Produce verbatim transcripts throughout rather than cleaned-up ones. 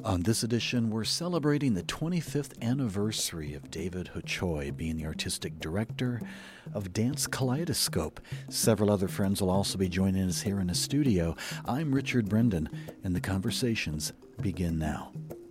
On this edition, we're celebrating the twenty-fifth anniversary of David Hochoy being the artistic director of Dance Kaleidoscope. Several other friends will also be joining us here in the studio. I'm Richard Brendan, and the conversations begin now.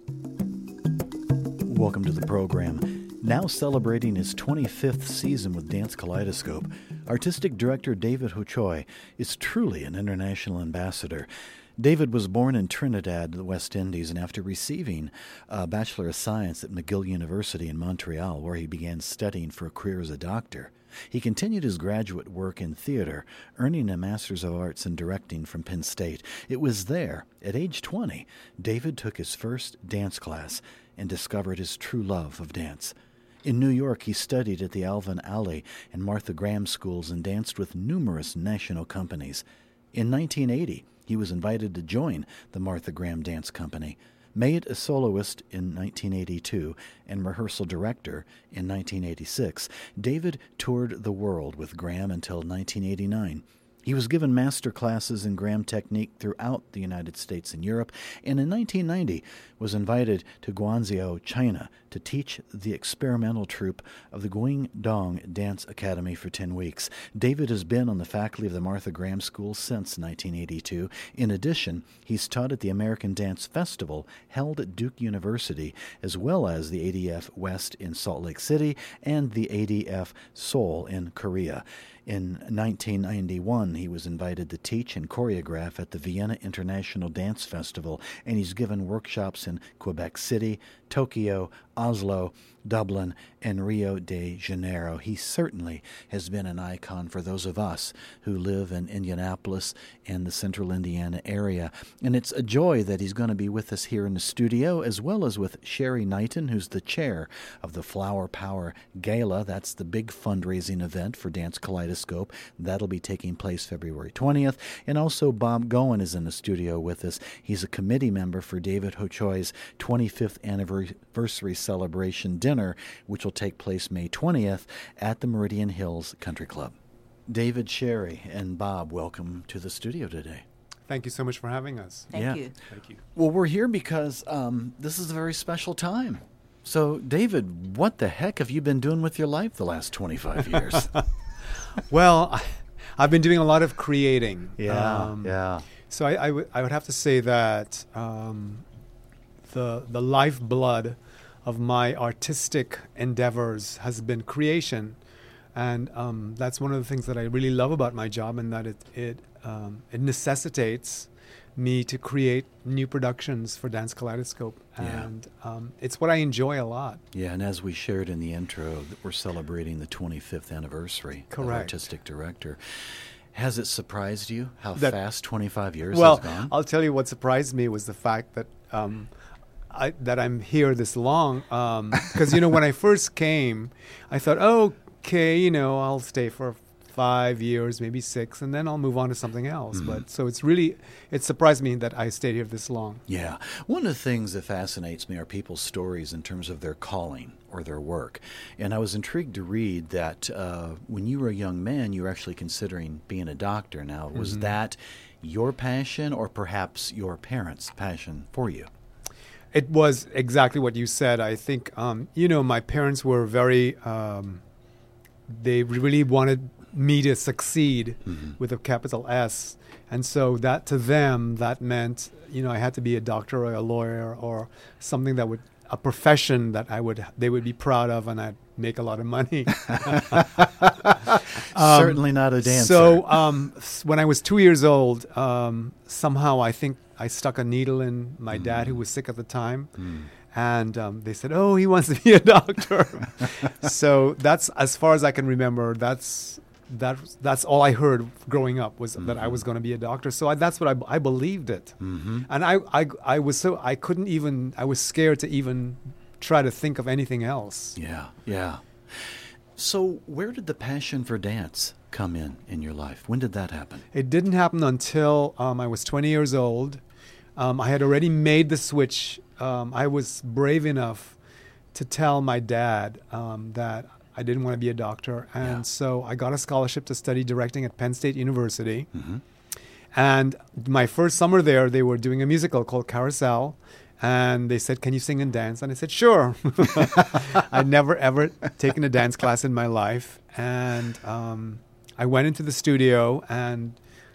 Welcome to the program. Now celebrating his twenty-fifth season with Dance Kaleidoscope, artistic director David Hochoy is truly an international ambassador. David was born in Trinidad, the West Indies, and after receiving a Bachelor of Science at McGill University in Montreal, where he began studying for a career as a doctor, he continued his graduate work in theater, earning a Master's of Arts in Directing from Penn State. It was there, at age twenty, David took his first dance class and discovered his true love of dance. In New York, he studied at the Alvin Ailey and Martha Graham schools and danced with numerous national companies. In nineteen eighty, he was invited to join the Martha Graham Dance Company. Made a soloist in nineteen eighty-two and rehearsal director in nineteen eighty-six, David toured the world with Graham until nineteen eighty-nine. He was given master classes in Graham technique throughout the United States and Europe, and in nineteen ninety was invited to Guangzhou, China, to teach the experimental troupe of the Guangdong Dance Academy for ten weeks. David has been on the faculty of the Martha Graham School since nineteen eighty-two. In addition, he's taught at the American Dance Festival held at Duke University, as well as the A D F West in Salt Lake City and the A D F Seoul in Korea. In nineteen ninety-one, he was invited to teach and choreograph at the Vienna International Dance Festival, and he's given workshops in Quebec City, Tokyo, Oslo, Dublin, and Rio de Janeiro. He certainly has been an icon for those of us who live in Indianapolis and the central Indiana area. And it's a joy that he's going to be with us here in the studio, as well as with Sherry Knighton, who's the chair of the Flower Power Gala. That's the big fundraising event for Dance Kaleidoscope. That'll be taking place February twentieth. And also Bob Goen is in the studio with us. He's a committee member for David Hochoy's twenty-fifth anniversary celebration dinner, which will take place May twentieth at the Meridian Hills Country Club. David, Sherry, and Bob, welcome to the studio today. Thank you so much for having us. Thank yeah. you. Thank you. Well, we're here because um, this is a very special time. So, David, what the heck have you been doing with your life the last twenty-five years? Well, I, I've been doing a lot of creating. Yeah, um, yeah. So I, I, w- I would have to say that um, the the lifeblood of my artistic endeavors has been creation, and um, that's one of the things that I really love about my job, and that it it um, it necessitates me to create new productions for Dance Kaleidoscope, Yeah. and um, it's what I enjoy a lot. Yeah, and as we shared in the intro, that we're celebrating the twenty-fifth anniversary of Correct. artistic director. Has it surprised you how That- fast twenty-five years Well, has gone? I'll tell you what surprised me was the fact that um, I, that I'm here this long. Because you know, when I first came, I thought, oh, okay, you know, I'll stay for five years, maybe six, and then I'll move on to something else. Mhm. But so it's really, it surprised me that I stayed here this long. Yeah. One of the things that fascinates me are people's stories in terms of their calling or their work. And I was intrigued to read that uh, when you were a young man, you were actually considering being a doctor. Now, was Mhm. that your passion or perhaps your parents' passion for you? It was exactly what you said. I think, um, you know, my parents were very, um, they really wanted me to succeed Mm-hmm. with a capital S. And so that to them, that meant, you know, I had to be a doctor or a lawyer or something that would, a profession that I would, they would be proud of, and I'd make a lot of money. Um, Certainly not a dancer. So um, s- when I was two years old, um, somehow I think I stuck a needle in my dad, who was sick at the time. Mm. And um, they said, oh, he wants to be a doctor. So that's, as far as I can remember, that's that that's all I heard growing up, was that I was going to be a doctor. So I, that's what I, I believed it. Mm-hmm. And I, I, I was so, I couldn't even, I was scared to even try to think of anything else. Yeah, yeah. So where did the passion for dance come in in your life? When did that happen? It didn't happen until um, I was twenty years old. Um, I had already made the switch. Um, I was brave enough to tell my dad um, that I didn't want to be a doctor. And Yeah. so I got a scholarship to study directing at Penn State University. Mm-hmm. And my first summer there, they were doing a musical called Carousel. And they said, can you sing and dance? And I said, sure. I'd never, ever taken a dance class in my life. And um, I went into the studio, and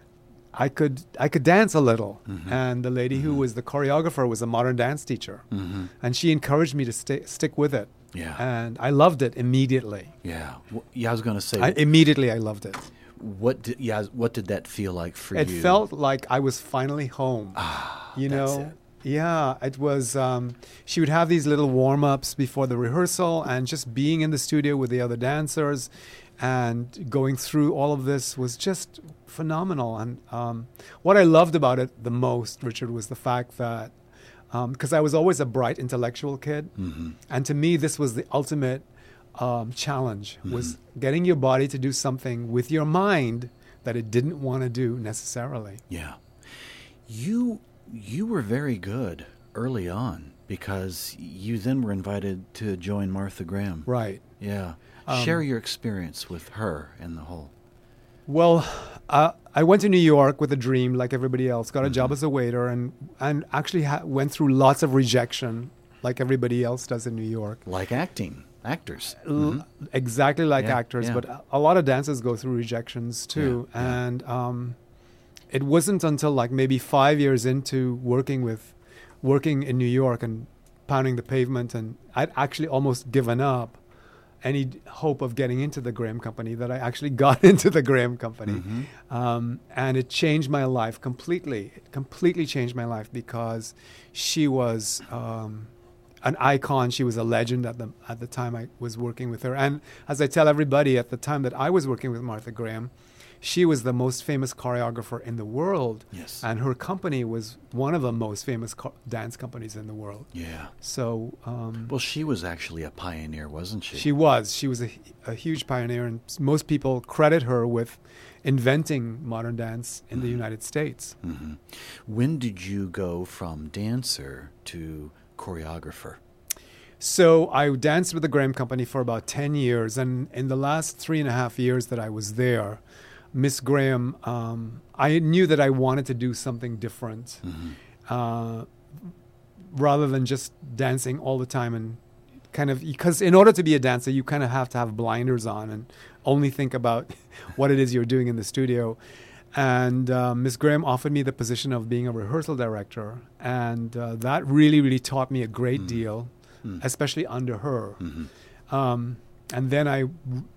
I could I could dance a little. Mm-hmm. And the lady mm-hmm. who was the choreographer was a modern dance teacher. Mm-hmm. And she encouraged me to stay, stick with it. Yeah. And I loved it immediately. Yeah. Well, yeah, I was going to say. I, immediately I loved it. What did, yeah, what did that feel like for it you? It felt like I was finally home. Ah, you that's know? It. Yeah, it was, um, she would have these little warm-ups before the rehearsal, and just being in the studio with the other dancers and going through all of this was just phenomenal. And um, what I loved about it the most, Richard, was the fact that, because um, I was always a bright intellectual kid, mm-hmm. and to me this was the ultimate um, challenge, mm-hmm. was getting your body to do something with your mind that it didn't want to do necessarily. Yeah. You... You were very good early on because you then were invited to join Martha Graham. Right. Yeah. Um, Share your experience with her and the whole. Well, uh, I went to New York with a dream like everybody else, got a mm-hmm. job as a waiter, and, and actually ha- went through lots of rejection like everybody else does in New York. Like acting, actors. Mm-hmm. L- exactly like yeah, actors, yeah. but a, a lot of dancers go through rejections too. Yeah, yeah. And... Um, it wasn't until like maybe five years into working with, working in New York and pounding the pavement, and I'd actually almost given up any hope of getting into the Graham Company, that I actually got into the Graham Company. Mm-hmm. Um, and it changed my life completely. It completely changed my life because she was um, an icon. She was a legend at the at the time I was working with her. And as I tell everybody, at the time that I was working with Martha Graham, she was the most famous choreographer in the world. Yes. And her company was one of the most famous co- dance companies in the world. Yeah. So... Um, well, she was actually a pioneer, wasn't she? She was. She was a, a huge pioneer, and most people credit her with inventing modern dance in mm-hmm. the United States. Mm-hmm. When did you go from dancer to choreographer? So I danced with the Graham Company for about ten years, and in the last three and a half years that I was there, Miss Graham, um, I knew that I wanted to do something different, mm-hmm. uh, rather than just dancing all the time, and kind of, because in order to be a dancer, you kind of have to have blinders on and only think about what it is you're doing in the studio. And uh, Miss Graham offered me the position of being a rehearsal director, and uh, that really, really taught me a great mm-hmm. deal, mm-hmm. especially under her. Mm-hmm. Um, and then I,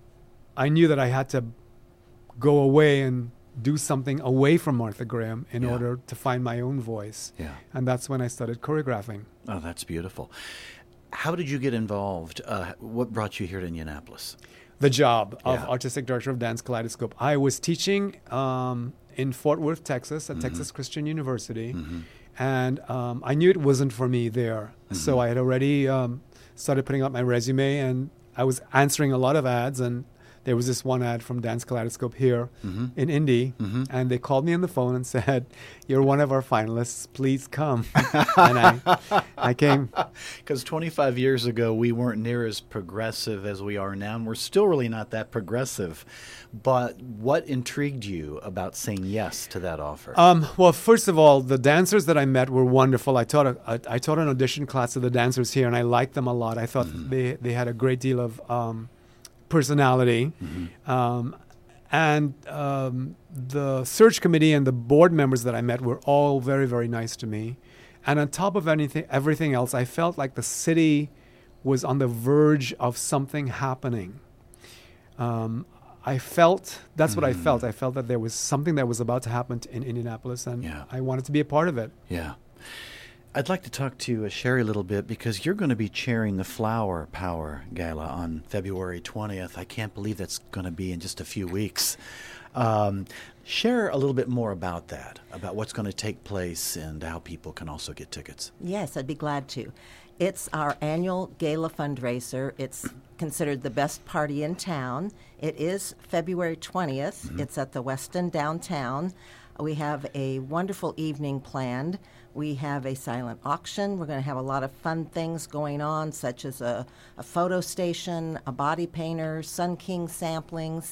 I knew that I had to go away and do something away from Martha Graham in yeah. order to find my own voice. Yeah. And that's when I started choreographing. Oh, that's beautiful. How did you get involved? Uh, what brought you here to Indianapolis? The job of yeah. Artistic Director of Dance Kaleidoscope. I was teaching um, in Fort Worth, Texas, at mm-hmm. Texas Christian University. Mm-hmm. And um, I knew it wasn't for me there. Mm-hmm. So I had already um, started putting out my resume, and I was answering a lot of ads, and there was this one ad from Dance Kaleidoscope here mm-hmm. in Indy, mm-hmm. and they called me on the phone and said, "You're one of our finalists. Please come." And I, I came. Because twenty-five years ago, we weren't near as progressive as we are now, and we're still really not that progressive. But what intrigued you about saying yes to that offer? Um, well, first of all, the dancers that I met were wonderful. I taught a, a, I taught an audition class to the dancers here, and I liked them a lot. I thought mm-hmm. they they had a great deal of um, personality. Mm-hmm. Um, and um, the search committee and the board members that I met were all very, very nice to me. And on top of anything, everything else, I felt like the city was on the verge of something happening. Um, I felt, that's mm-hmm. what I felt. I felt that there was something that was about to happen t- in Indianapolis, and yeah. I wanted to be a part of it. Yeah. I'd like to talk to uh, Sherry a little bit, because you're going to be chairing the Flower Power Gala on February twentieth. I can't believe that's going to be in just a few weeks. Um, share a little bit more about that, about what's going to take place and how people can also get tickets. Yes, I'd be glad to. It's our annual gala fundraiser. It's considered the best party in town. It is February twentieth. Mm-hmm. It's at the Westin downtown. We have a wonderful evening planned. We have a silent auction. We're going to have a lot of fun things going on, such as a, a photo station, a body painter, Sun King samplings.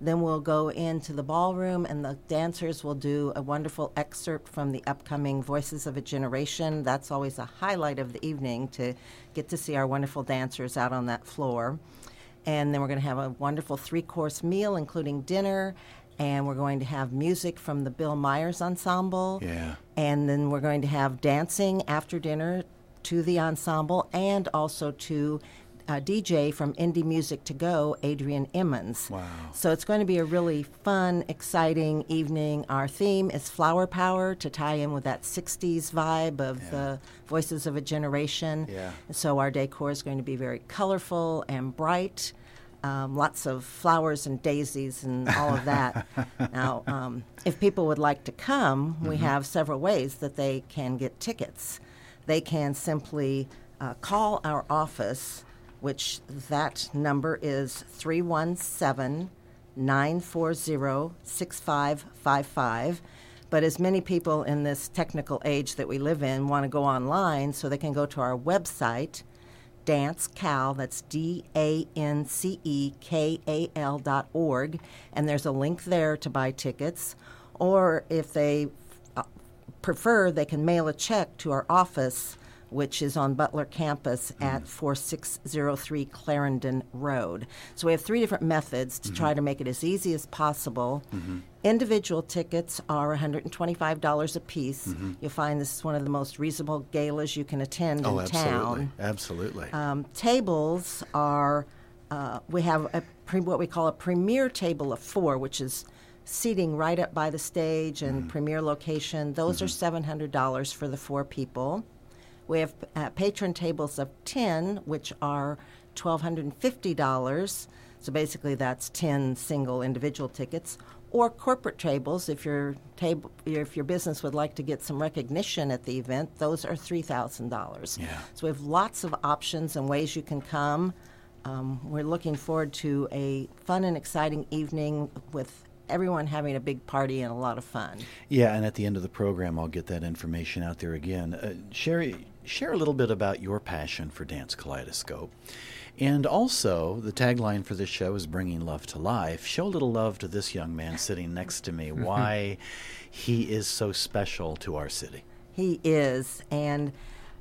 Then we'll go into the ballroom, and the dancers will do a wonderful excerpt from the upcoming Voices of a Generation. That's always a highlight of the evening, to get to see our wonderful dancers out on that floor. And then we're going to have a wonderful three-course meal, including dinner. And we're going to have music from the Bill Myers Ensemble. Yeah. And then we're going to have dancing after dinner to the ensemble, and also to uh, D J from Indie Music to Go, Adrian Emmons. Wow. So it's going to be a really fun, exciting evening. Our theme is Flower Power, to tie in with that sixties vibe of Yeah. the Voices of a Generation. Yeah. So our decor is going to be very colorful and bright. Um, lots of flowers and daisies and all of that. Now, um, if people would like to come, we Mm-hmm. have several ways that they can get tickets. They can simply uh, call our office, which that number is three one seven, nine four zero, six five five five. But as many people in this technical age that we live in want to go online, so they can go to our website, DanceKal, that's D A N C E K A L dot org, and there's a link there to buy tickets. Or if they uh, prefer, they can mail a check to our office, which is on Butler campus mm-hmm. at forty-six oh three Clarendon Road. So we have three different methods to mm-hmm. try to make it as easy as possible. Mm-hmm. Individual tickets are one hundred twenty-five dollars a piece. Mm-hmm. You'll find this is one of the most reasonable galas you can attend oh, in absolutely. town. Absolutely. Um, tables are, uh, we have a pre- what we call a premier table of four, which is seating right up by the stage and mm-hmm. premier location. Those mm-hmm. are seven hundred dollars for the four people. We have uh, patron tables of ten, which are one thousand two hundred fifty dollars. So basically that's ten single individual tickets. Or corporate tables, if your table, if your business would like to get some recognition at the event, those are three thousand dollars. Yeah. So we have lots of options and ways you can come. Um, we're looking forward to a fun and exciting evening with everyone having a big party and a lot of fun. Yeah, and at the end of the program, I'll get that information out there again. Uh, Sherry, share a little bit about your passion for Dance Kaleidoscope. And also, the tagline for this show is Bringing Love to Life. Show a little love to this young man sitting next to me, why he is so special to our city. He is, and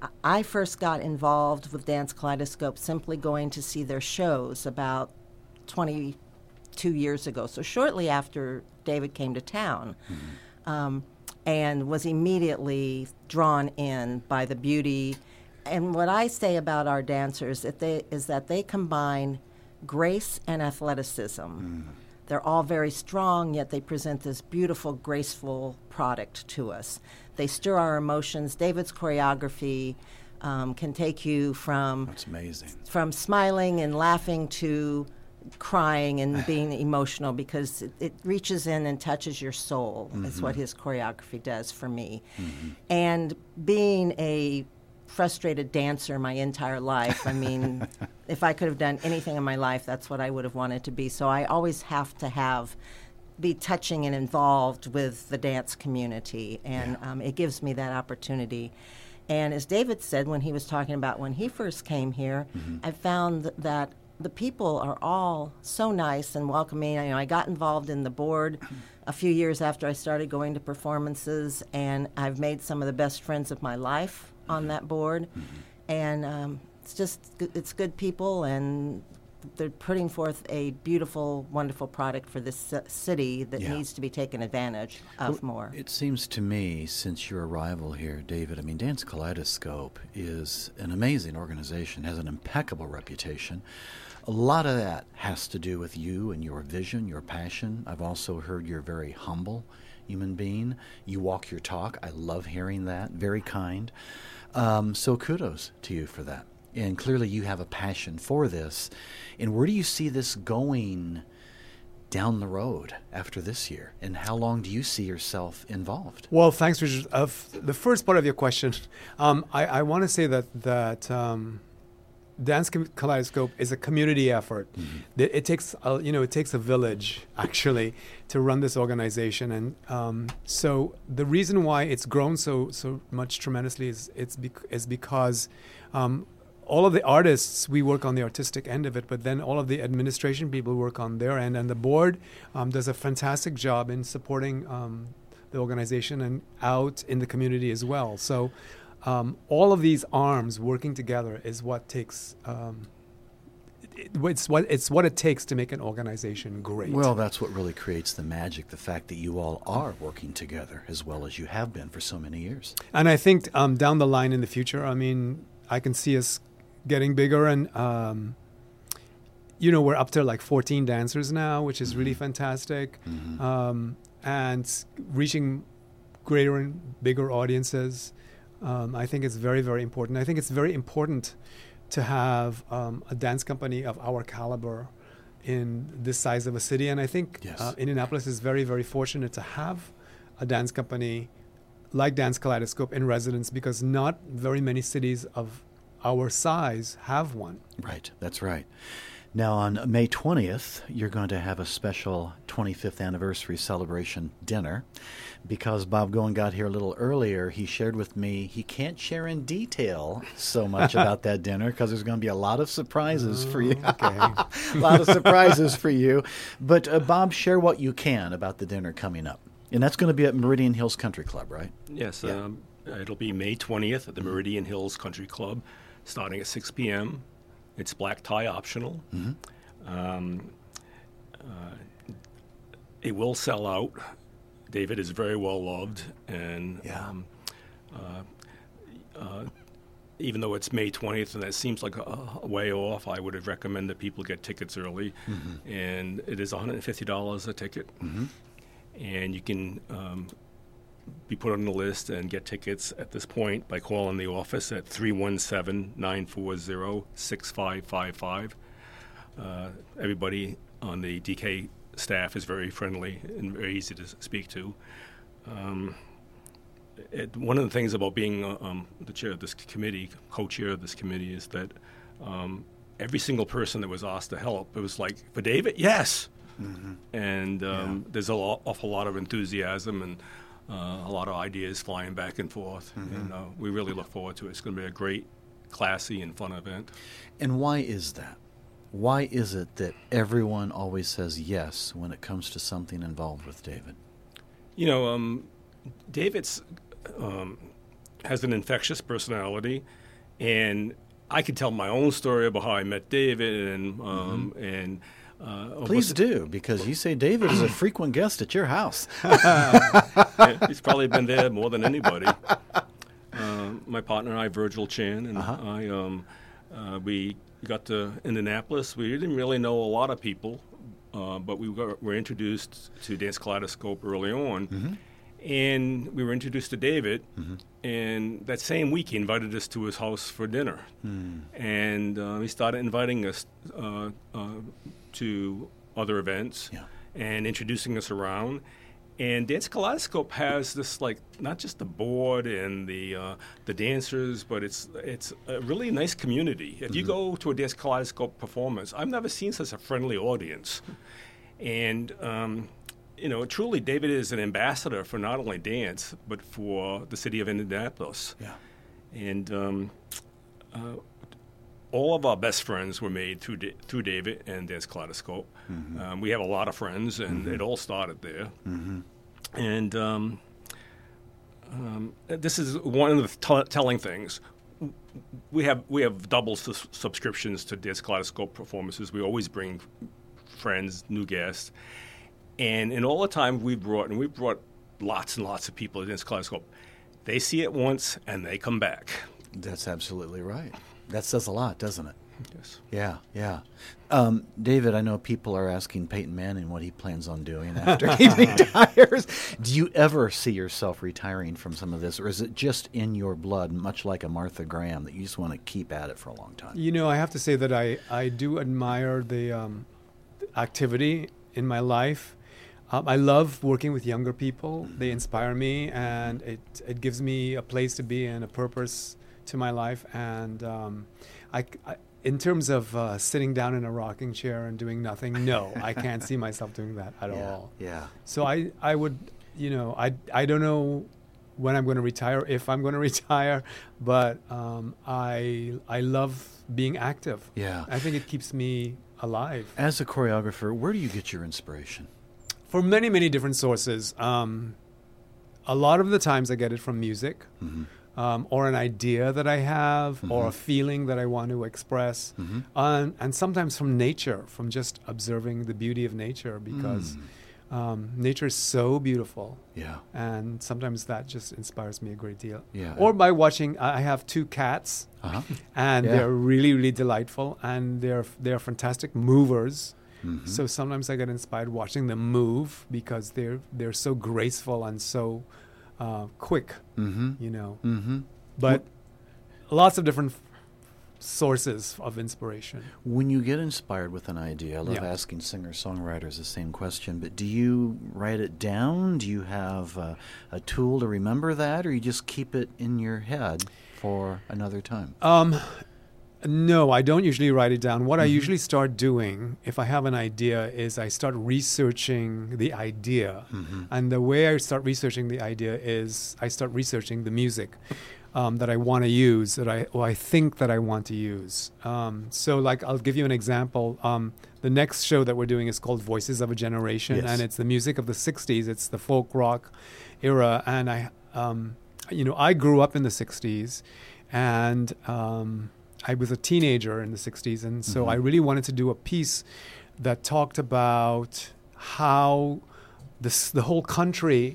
I first got involved with Dance Kaleidoscope simply going to see their shows about twenty-two years ago, so shortly after David came to town, mm-hmm. um, and was immediately drawn in by the beauty. And what I say about our dancers is, they, is that they combine grace and athleticism. Mm. They're all very strong, yet they present this beautiful, graceful product to us. They stir our emotions. David's choreography um, can take you from That's amazing. from smiling and laughing to crying and being emotional, because it, it reaches in and touches your soul. Mm-hmm. Is what his choreography does for me. Mm-hmm. And being a frustrated dancer my entire life. I mean, if I could have done anything in my life, that's what I would have wanted to be. So I always have to have be touching and involved with the dance community, and yeah. um, it gives me that opportunity. And as David said when he was talking about when he first came here, mm-hmm. I found th- that the people are all so nice and welcoming. I, you know, I got involved in the board a few years after I started going to performances, and I've made some of the best friends of my life on that board, mm-hmm. and um, it's just it's good people, and they're putting forth a beautiful, wonderful product for this c- city that yeah. needs to be taken advantage of well, more. It seems to me, since your arrival here, David, I mean, Dance Kaleidoscope is an amazing organization, has an impeccable reputation. A lot of that has to do with you and your vision, your passion. I've also heard you're very humble human being. You walk your talk. I love hearing that. Very kind. Um, so kudos to you for that. And clearly you have a passion for this. And where do you see this going down the road after this year? And how long do you see yourself involved? Well, thanks, Richard. Uh, f- the first part of your question, um, I, I want to say that that um, Dance Kaleidoscope is a community effort. Mm-hmm. It, it takes, a, you know, it takes a village actually to run this organization, and um, so the reason why it's grown so so much tremendously is it's bec- is because um, all of the artists, we work on the artistic end of it, but then all of the administration people work on their end, and the board um, does a fantastic job in supporting um, the organization and out in the community as well. So um, all of these arms working together is what takes. Um, it, it's what it's what it takes to make an organization great. Well, that's what really creates the magic, the fact that you all are working together as well as you have been for so many years. And I think um, down the line in the future, I mean, I can see us getting bigger, and um, you know, we're up to like fourteen dancers now, which is mm-hmm. really fantastic, mm-hmm. um, and reaching greater and bigger audiences. Um, I think it's very, very important. I think it's very important to have um, a dance company of our caliber in this size of a city, and I think yes. uh, Indianapolis is very, very fortunate to have a dance company like Dance Kaleidoscope in residence, because not very many cities of our size have one. Right, that's right. Now, on May twentieth, you're going to have a special twenty-fifth anniversary celebration dinner. Because Bob Goen got here a little earlier, he shared with me he can't share in detail so much about that dinner because there's going to be a lot of surprises oh, for you. Okay. A lot of surprises for you. But, uh, Bob, share what you can about the dinner coming up. And that's going to be at Meridian Hills Country Club, right? Yes. Yeah. Um, it'll be May twentieth at the Meridian Hills Country Club, starting at six p.m. It's black tie optional. Mm-hmm. Um, uh, it will sell out. David is very well loved, and yeah. um, uh, uh, even though it's May twentieth and that seems like a, a way off, I would have recommend that people get tickets early. Mm-hmm. And it is one hundred fifty dollars a ticket. Mm-hmm. And you can um, be put on the list and get tickets at this point by calling the office at three one seven, nine four zero, six five five five. Uh, everybody on the D K staff is very friendly and very easy to speak to. Um, it, one of the things about being uh, um, the chair of this committee, co-chair of this committee, is that um, every single person that was asked to help, it was like, for David, yes. Mm-hmm. And um, yeah. there's an awful lot of enthusiasm and uh, a lot of ideas flying back and forth. Mm-hmm. And uh, we really look forward to it. It's going to be a great, classy, and fun event. And why is that? Why is it that everyone always says yes when it comes to something involved with David? You know, um, David's um, has an infectious personality, and I could tell my own story about how I met David, and um, mm-hmm. and uh, please do, because you say David is a frequent guest at your house. Yeah, he's probably been there more than anybody. Uh, my partner and I, Virgil Chan, and uh-huh. I, um, uh, we. We got to Indianapolis. We didn't really know a lot of people, uh, but we got, were introduced to Dance Kaleidoscope early on. Mm-hmm. And we were introduced to David, mm-hmm. and that same week he invited us to his house for dinner. Mm. And uh, he started inviting us uh, uh, to other events yeah. and introducing us around. And Dance Kaleidoscope has this, like, not just the board and the uh, the dancers, but it's it's a really nice community. If mm-hmm. you go to a Dance Kaleidoscope performance, I've never seen such a friendly audience. And, um, you know, truly, David is an ambassador for not only dance, but for the city of Indianapolis. Yeah. And um, uh, all of our best friends were made through da- through David and Dance Kaleidoscope. Mm-hmm. Um, we have a lot of friends, and mm-hmm. it all started there. Mm-hmm. And um, um, this is one of the t- telling things. We have we have double su- subscriptions to Dance Kaleidoscope performances. We always bring friends, new guests, and in all the time we've brought, and we've brought lots and lots of people to Dance Kaleidoscope. They see it once and they come back. That's absolutely right. That says a lot, doesn't it? Yes. Yeah, yeah. Um, David, I know people are asking Peyton Manning what he plans on doing after he retires. Do you ever see yourself retiring from some of this, or is it just in your blood, much like a Martha Graham, that you just want to keep at it for a long time? You know, I have to say that I, I do admire the um, activity in my life. Um, I love working with younger people. Mm-hmm. They inspire me, and it, it gives me a place to be and a purpose to my life. And um, I, I in terms of uh, sitting down in a rocking chair and doing nothing, no, I can't see myself doing that at yeah, all. Yeah. So I, I would, you know, I, I don't know when I'm going to retire, if I'm going to retire, but um, I I love being active. Yeah. I think it keeps me alive. As a choreographer, where do you get your inspiration? For many, many different sources. Um, a lot of the times I get it from music, Mm-hmm. um, or an idea that I have, Mm-hmm. or a feeling that I want to express, Mm-hmm. um, and sometimes from nature, from just observing the beauty of nature, because Mm. um, nature is so beautiful. Yeah. And sometimes that just inspires me a great deal. Yeah. Or by watching, I I have two cats, Uh-huh. and Yeah. they're really, really delightful, and they're they're fantastic movers. Mhm. So sometimes I get inspired watching them move because they're they're so graceful and so uh, quick, Mm-hmm. you know. Mm-hmm. But lots of different f- sources of inspiration. When you get inspired with an idea, I love Yeah. asking singer-songwriters the same question, but do you write it down? Do you have uh, a tool to remember that, or you just keep it in your head for another time? Um, no, I don't usually write it down. What I Mhm. usually start doing, if I have an idea, is I start researching the idea. Mhm. And the way I start researching the idea is I start researching the music um, that I want to use, that I or I think that I want to use. Um, so, like, I'll give you an example. Um, the next show that we're doing is called Voices of a Generation, Yes. and it's the music of the sixties. It's the folk rock era, and I, um, you know, I grew up in the sixties, and um, I was a teenager in the sixties, and so Mhm. I really wanted to do a piece that talked about how this, the whole country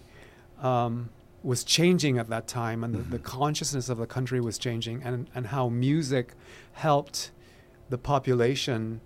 um, was changing at that time, and the, the consciousness of the country was changing, and, and how music helped the population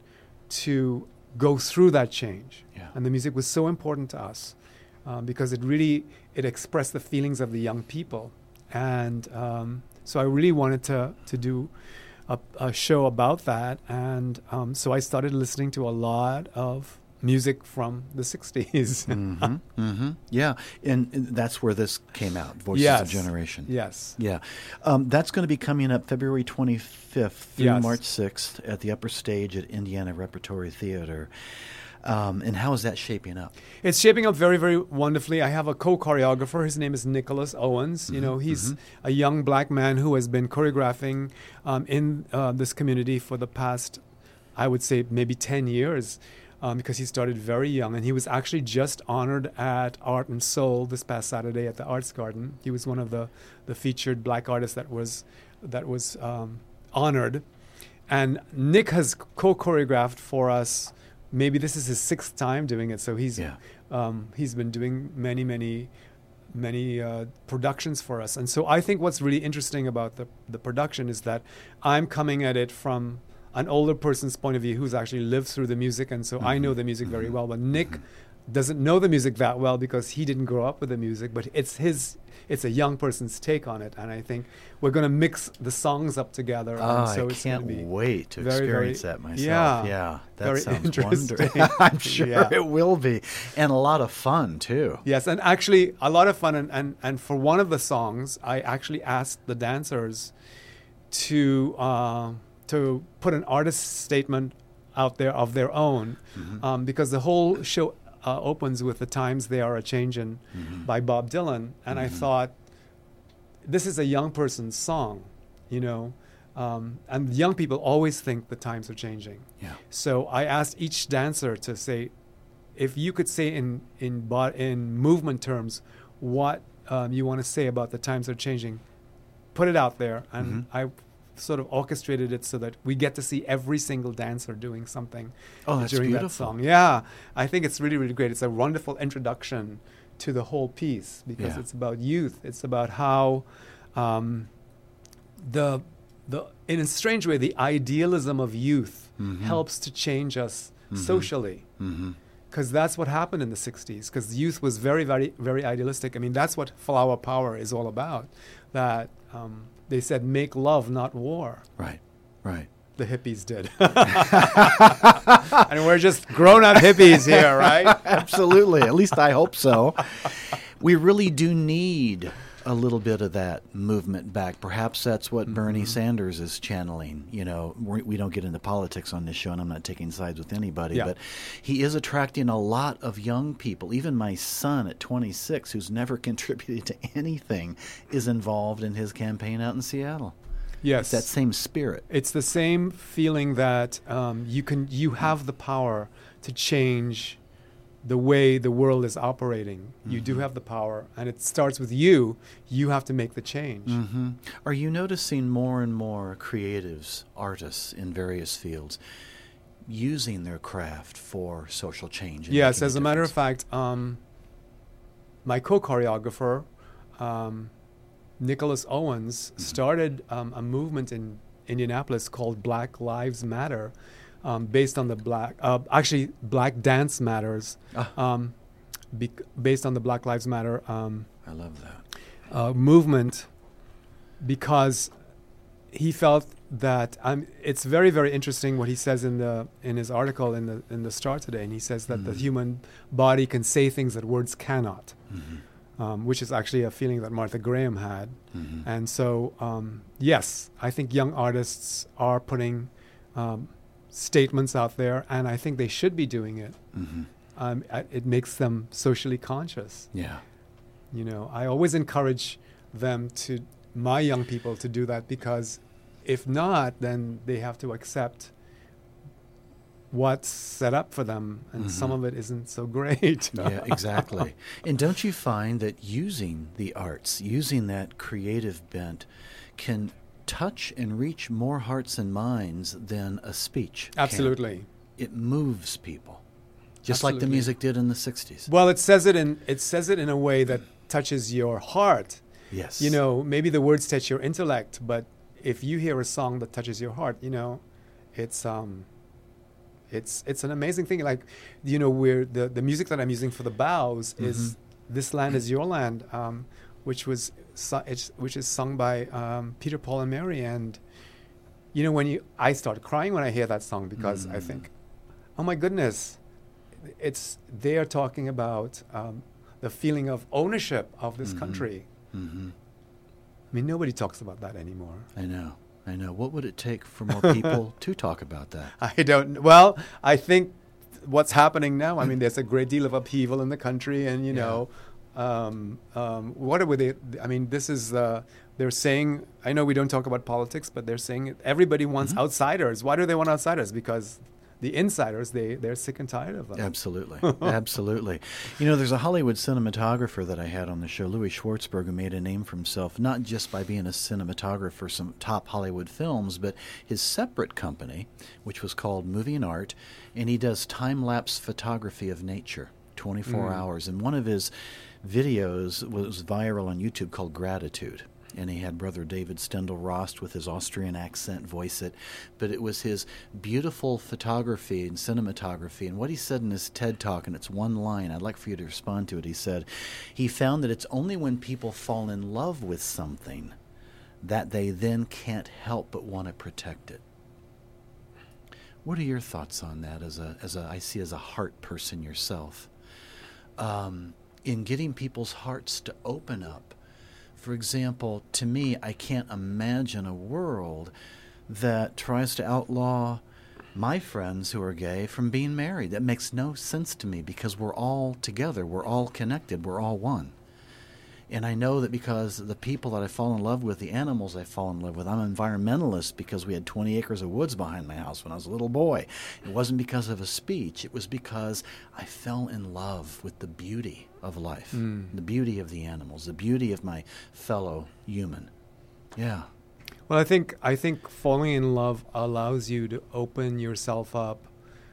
to go through that change. Yeah. And the music was so important to us um, because it really it expressed the feelings of the young people, and um, so I really wanted to to do a, a show about that, and um, so I started listening to a lot of music from the sixties. Mm-hmm. Mm-hmm. Yeah, and, and that's where this came out, Voices Yes. of Generation. Yes. Yeah. Um, that's going to be coming up February twenty-fifth through Yes. March sixth at the Upper Stage at Indiana Repertory Theater. Um, and how is that shaping up? It's shaping up very, very wonderfully. I have a co-choreographer. His name is Nicholas Owens. You know, he's a young black man who has been choreographing um, in uh, this community for the past, I would say, maybe ten years. Um, because he started very young, and he was actually just honored at Art and Soul this past Saturday at the Arts Garden. He was one of the, the featured black artists that was that was um, honored. And Nick has co-choreographed for us. Maybe this is his sixth time doing it, so he's Yeah. um, he's been doing many, many, many uh, productions for us. And so I think what's really interesting about the the production is that I'm coming at it from an older person's point of view who's actually lived through the music, and so I know the music very well. But Nick doesn't know the music that well because he didn't grow up with the music, but it's his it's a young person's take on it, and I think we're going to mix the songs up together. Oh, and so I it's gonna can't be wait to very, experience very- that myself. yeah, Yeah, that very sounds interesting. wonderful. I'm sure Yeah. it will be. And a lot of fun, too. Yes, and actually a lot of fun. And, and, and for one of the songs, I actually asked the dancers to uh, to put an artist statement out there of their own, Mhm. um, because the whole show uh, opens with "The Times They Are a Changin'" Mhm. by Bob Dylan, and I Mhm. thought this is a young person's song, you know, um, and young people always think the times are changing. Yeah. So I asked each dancer to say, if you could say in in bo- in movement terms what um, you want to say about the times are changing, put it out there, and Mhm. I sort of orchestrated it so that we get to see every single dancer doing something Oh, that's during beautiful. that song. Yeah, I think it's really, really great. It's a wonderful introduction to the whole piece because Yeah. it's about youth. It's about how um, the the in a strange way the idealism of youth Mhm. helps to change us Mhm. socially. Mm-hmm. Because that's what happened in the sixties. Because youth was very, very, very idealistic. I mean, that's what flower power is all about. That um, they said, make love, not war. Right, right. The hippies did. And we're just grown-up hippies here, right? Absolutely. At least I hope so. We really do need a little bit of that movement back. Perhaps that's what Mm-hmm. Bernie Sanders is channeling. You know, we're, we don't get into politics on this show, and I'm not taking sides with anybody, Yeah. but he is attracting a lot of young people. Even my son at twenty-six, who's never contributed to anything, is involved in his campaign out in Seattle. Yes. That same spirit. It's the same feeling that um, you can you have the power to change the way the world is operating. You do have the power, and it starts with you. You have to make the change. hmm Are you noticing more and more creatives, artists in various fields, using their craft for social change? and Yes, making as a matter of difference? fact, um, my co-choreographer, um, Nicholas Owens, started um, a movement in Indianapolis called Black Lives Matter, um, based on the black, uh, actually Black Dance Matters, Ah. um, bec- based on the Black Lives Matter um, I love that. uh, movement, because he felt that um, it's very, very interesting what he says in the in his article in the in the Star today, and he says that the Mhm. human body can say things that words cannot, hmm um, which is actually a feeling that Martha Graham had. hmm And so, um, yes, I think young artists are putting um, statements out there, and I think they should be doing it. hmm Um, I- it makes them socially conscious. Yeah. You know, I always encourage them to, my young people, to do that, because if not, then they have to accept what's set up for them, and Mhm. some of it isn't so great. Yeah, exactly. And don't you find that using the arts, using that creative bent, can touch and reach more hearts and minds than a speech can? Absolutely. It moves people, just like the Absolutely. music did in the sixties. Well, it says it in it says it in a way that touches your heart. Yes. You know, maybe the words touch your intellect, but if you hear a song that touches your heart, you know, it's um, it's it's an amazing thing. Like, you know, where the the music that I'm using for the bows is Mhm. "This Land Is Your Land," um, which was su- it's, which is sung by um, Peter, Paul, and Mary, and you know, when you I start crying when I hear that song, because I Mm. think, oh my goodness, it's they are talking about um, the feeling of ownership of this Mhm. country. hmm I mean, nobody talks about that anymore. I know. I know. What would it take for more people to talk about that? I don't. Well, I think what's happening now. I mean, there's a great deal of upheaval in the country, and you Yeah. know, um, um, what are they? I mean, this is. Uh, they're saying. I know we don't talk about politics, but they're saying everybody wants Mhm. outsiders. Why do they want outsiders? Because the insiders, they they're sick and tired of them. Absolutely. Absolutely. You know, there's a Hollywood cinematographer that I had on the show, Louis Schwartzberg, who made a name for himself, not just by being a cinematographer for some top Hollywood films, but his separate company, which was called Movie and Art, and he does time-lapse photography of nature, twenty-four Mm. hours. And one of his videos was viral on YouTube called Gratitude. And he had brother David Stendhal Rost with his Austrian accent voice it. But it was his beautiful photography and cinematography. And what he said in his TED Talk, and it's one line, I'd like for you to respond to it. He said, he found that it's only when people fall in love with something that they then can't help but want to protect it. What are your thoughts on that as a, as a I see as a heart person yourself? Um, in getting people's hearts to open up. For example, to me, I can't imagine a world that tries to outlaw my friends who are gay from being married. That makes no sense to me because we're all together. We're all connected. We're all one. And I know that because the people that I fall in love with, the animals I fall in love with, I'm an environmentalist because we had twenty acres of woods behind my house when I was a little boy. It wasn't because of a speech. It was because I fell in love with the beauty of life, Mm. the beauty of the animals, the beauty of my fellow human. Yeah. Well, I think I think falling in love allows you to open yourself up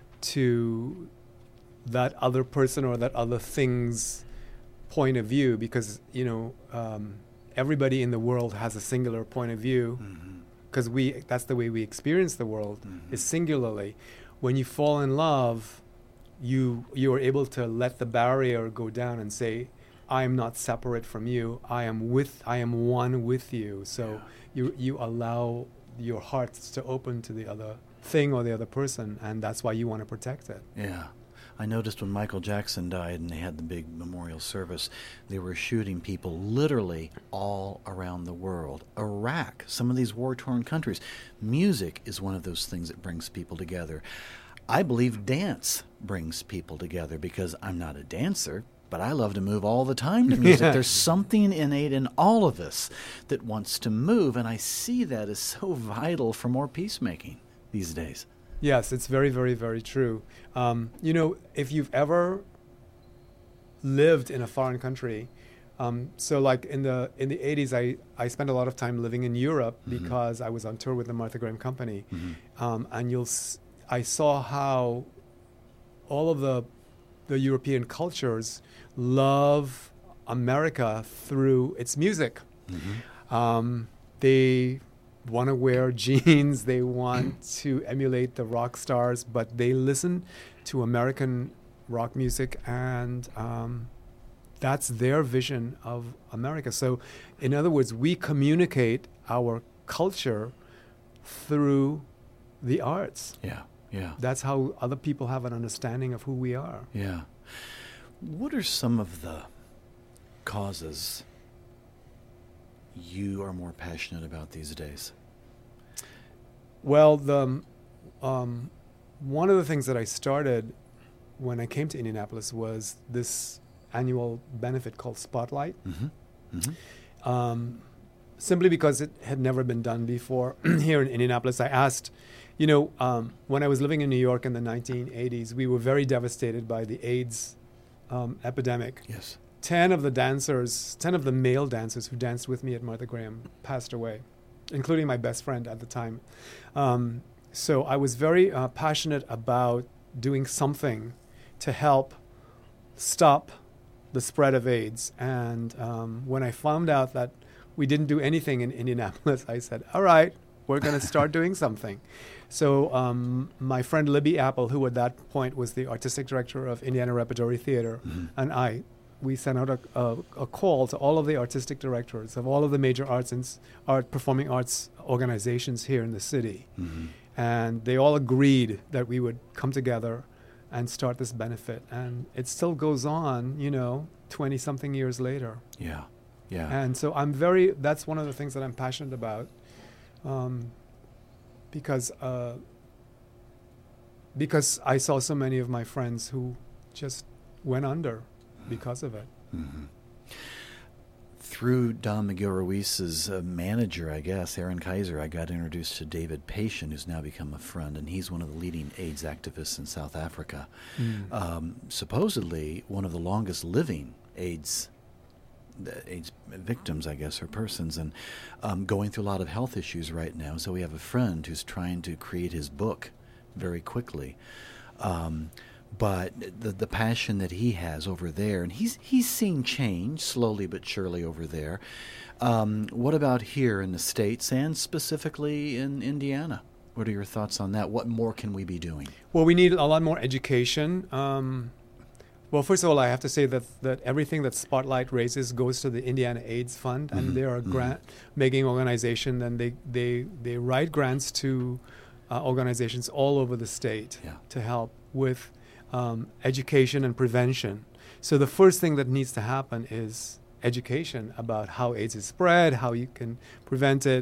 to that other person or that other thing's point of view, because you know um, everybody in the world has a singular point of view, Mm-hmm. because we that's the way we experience the world, Mhm. is singularly. When you fall in love, you you are able to let the barrier go down and say, I am not separate from you. I am with I am one with you. So Yeah. you you allow your hearts to open to the other thing or the other person, and that's why you want to protect it. Yeah. I noticed when Michael Jackson died and they had the big memorial service, they were shooting people literally all around the world. Iraq, some of these war-torn countries. Music is one of those things that brings people together. I believe dance brings people together because I'm not a dancer, but I love to move all the time to music. Yeah. There's something innate in all of us that wants to move, and I see that as so vital for more peacemaking these days. Yes, it's very, very, very true. Um, you know, if you've ever lived in a foreign country, um, so like in the in the eighties, I, I spent a lot of time living in Europe Mm-hmm. because I was on tour with the Martha Graham Company, Mm-hmm. um, and you'll s- I saw how all of the the European cultures love America through its music. Mm-hmm. Um, they want to wear jeans. They want to emulate the rock stars, but they listen to American rock music, and um, that's their vision of America. So, in other words, we communicate our culture through the arts. Yeah, yeah. That's how other people have an understanding of who we are. Yeah. What are some of the causes you are more passionate about these days? Well, the um, one of the things that I started when I came to Indianapolis was this annual benefit called Spotlight. Mm-hmm. Mm-hmm. Um, simply because it had never been done before here in Indianapolis. I asked, you know, um, when I was living in New York in the nineteen eighties, we were very devastated by the AIDS um, epidemic. Yes. Ten of the dancers, ten of the male dancers who danced with me at Martha Graham passed away, including my best friend at the time. Um, so I was very uh, passionate about doing something to help stop the spread of AIDS. And um, when I found out that we didn't do anything in Indianapolis, I said, all right, we're going to start doing something. So um, my friend Libby Apple, who at that point was the artistic director of Indiana Repertory Theater, Mm-hmm. and I, we sent out a, a, a call to all of the artistic directors of all of the major arts and s- art performing arts organizations here in the city. Mm-hmm. And they all agreed that we would come together and start this benefit. And it still goes on, you know, twenty-something years later. Yeah. Yeah. And so I'm very, that's one of the things that I'm passionate about, um, because uh, because I saw so many of my friends who just went under because of it. Mm-hmm. Through Don Miguel Ruiz's uh, manager, I guess, Aaron Kaiser, I got introduced to David Patient, who's now become a friend, and he's one of the leading AIDS activists in South Africa. Mm. Um, supposedly one of the longest living AIDS the AIDS victims, I guess, or persons, and um, going through a lot of health issues right now. So we have a friend who's trying to create his book very quickly. Um, but the the passion that he has over there, and he's he's seeing change slowly but surely over there. Um, what about here in the States and specifically in Indiana? What are your thoughts on that? What more can we be doing? Well, we need a lot more education. Um, well, first of all, I have to say that, that everything that Spotlight raises goes to the Indiana AIDS Fund, Mm-hmm. and they're a Mm-hmm. grant-making organization, and they, they, they write grants to uh, organizations all over the state Yeah. to help with um, education and prevention. So the first thing that needs to happen is education about how AIDS is spread, how you can prevent it,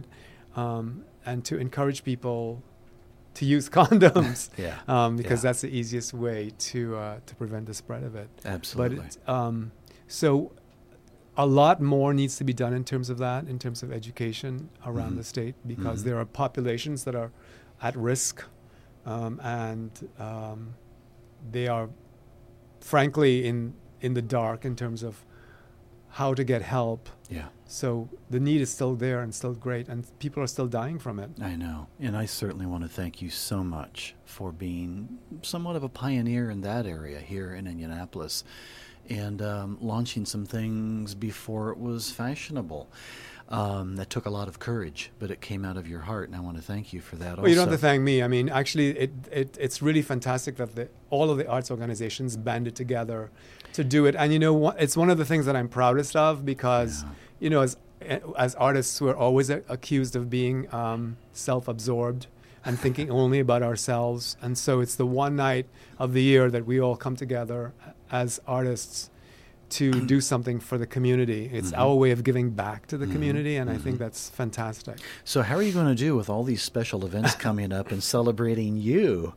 um, and to encourage people to use condoms, Yeah. um, because Yeah. that's the easiest way to uh, to prevent the spread of it. Absolutely. But it, um, so a lot more needs to be done in terms of that, in terms of education around Mhm. the state, because Mhm. there are populations that are at risk, um, and um, they are, frankly, in in the dark in terms of how to get help. Yeah. So the need is still there and still great, and people are still dying from it. I know. And I certainly want to thank you so much for being somewhat of a pioneer in that area here in Indianapolis and um, launching some things before it was fashionable. Um, that took a lot of courage, but it came out of your heart, and I want to thank you for that Well, you don't also. have to thank me. I mean, actually, it, it it's really fantastic that the, all of the arts organizations banded together to do it. And, you know, what, it's one of the things that I'm proudest of because, Yeah. you know, as as artists, we're always a- accused of being um, self-absorbed and thinking only about ourselves. And so it's the one night of the year that we all come together as artists to do something for the community. It's Mm-hmm. our way of giving back to the Mhm. community, and Mhm. I think that's fantastic. So how are you going to do with all these special events coming up and celebrating you?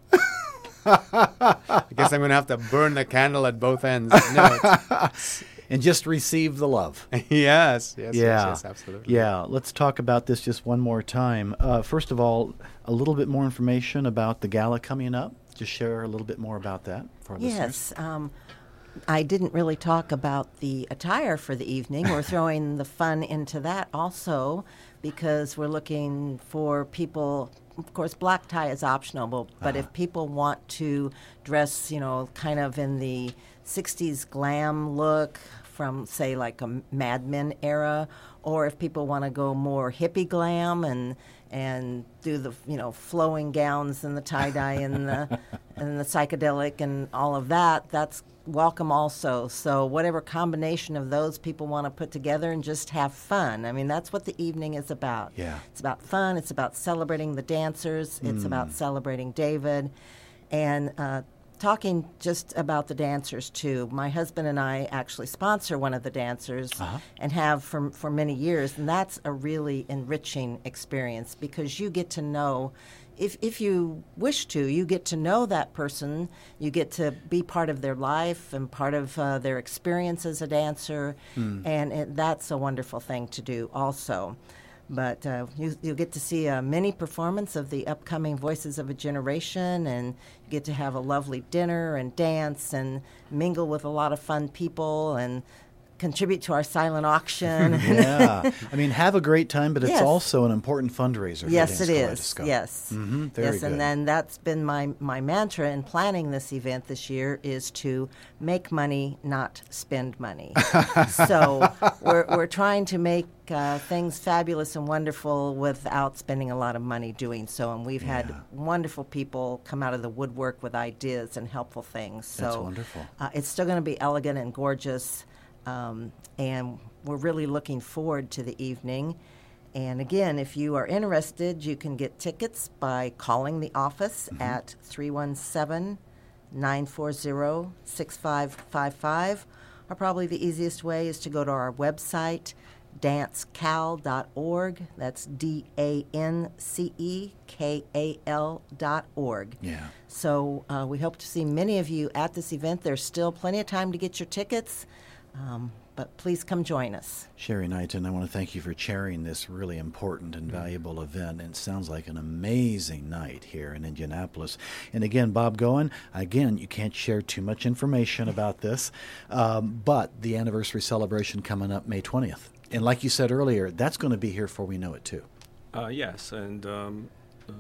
I guess I'm going to have to burn the candle at both ends. No, And just receive the love. yes, yes, Yeah. yes, yes, absolutely. Yeah, let's talk about this just one more time. Uh, first of all, a little bit more information about the gala coming up. Just share a little bit more about that for our listeners. Yes. Um, I didn't really talk about the attire for the evening. We're throwing the fun into that also because we're looking for people. Of course, black tie is optional, but, but Uh-huh. if people want to dress, you know, kind of in the sixties glam look from, say, like a Mad Men era, or if people want to go more hippie glam and and do the, you know, flowing gowns and the tie-dye and the and the psychedelic and all of that, that's welcome also. So whatever combination of those people want to put together and just have fun. I mean, that's what the evening is about. Yeah. It's about fun. It's about celebrating the dancers. It's about celebrating David. And uh, talking just about the dancers, too. My husband and I actually sponsor one of the dancers Uh-huh. and have for, for many years. And that's a really enriching experience because you get to know, if, if you wish to, you get to know that person. You get to be part of their life and part of uh, their experience as a dancer. And it, that's a wonderful thing to do also. But uh, you, you'll get to see a mini performance of the upcoming Voices of a Generation, and you get to have a lovely dinner and dance and mingle with a lot of fun people and contribute to our silent auction. Yeah. I mean, have a great time, but it's Yes. also an important fundraiser for Yes, Dance it is. Kaleidoscope. Yes. Mhm, very yes, good. and then that's been my, my mantra in planning this event this year is to make money, not spend money. So we're, we're trying to make uh, things fabulous and wonderful without spending a lot of money doing so. And we've had Yeah. wonderful people come out of the woodwork with ideas and helpful things. So That's wonderful. Uh, it's still going to be elegant and gorgeous. Um, and we're really looking forward to the evening. And again, if you are interested, you can get tickets by calling the office at three one seven, nine four zero, six five five five. Or probably the easiest way is to go to our website, dance cal dot org. That's D A N C E K A L dot org. Yeah. So uh, we hope to see many of you at this event. There's still plenty of time to get your tickets. Um, but please come join us. Sherry Knighton, I want to thank you for chairing this really important and valuable event. And it sounds like an amazing night here in Indianapolis. And again, Bob Goen, again, you can't share too much information about this, um, but the anniversary celebration coming up May twentieth. And like you said earlier, that's going to be here before we know it, too. Uh, yes, and um, uh,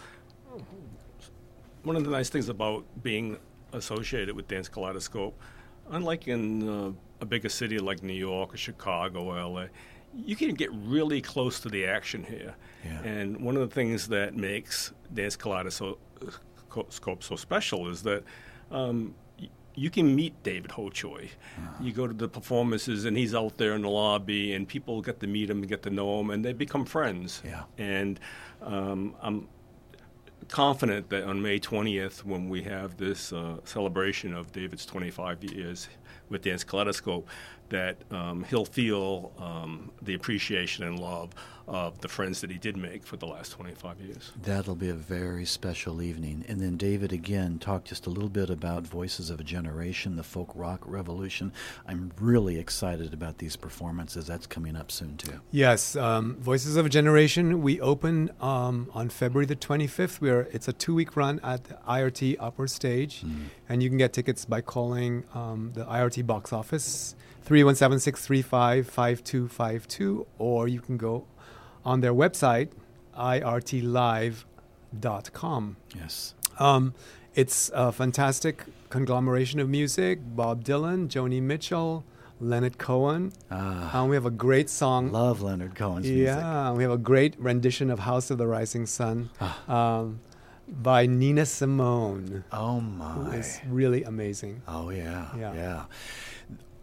one of the nice things about being associated with Dance Kaleidoscope, unlike in uh, a bigger city like New York or Chicago or L A, you can get really close to the action here. Yeah. And one of the things that makes Dance Kaleidoscope so special is that um, y- you can meet David Hochoy. Uh-huh. You go to the performances, and he's out there in the lobby, and people get to meet him and get to know him, and they become friends. Yeah. And um, I'm confident that on May twentieth, when we have this uh, celebration of David's twenty-five years with Dance Kaleidoscope, that um, he'll feel um, the appreciation and love of the friends that he did make for the last twenty-five years. That'll be a very special evening. And then David, again, talk just a little bit about Voices of a Generation, the folk rock revolution. I'm really excited about these performances. That's coming up soon, too. Yes, um, Voices of a Generation. We open um, on February the twenty-fifth. We are, it's a two-week run at the I R T Upper Stage, and you can get tickets by calling um, the I R T box office, three one seven, six three five, five two five two, or you can go on their website, I R T live dot com. Yes. Um, it's a fantastic conglomeration of music. Bob Dylan, Joni Mitchell, Leonard Cohen. Ah, Um, we have a great song. love Leonard Cohen's music. Yeah, we have a great rendition of House of the Rising Sun um, by Nina Simone, Oh, who my. is really amazing. Oh, yeah. Yeah. Yeah.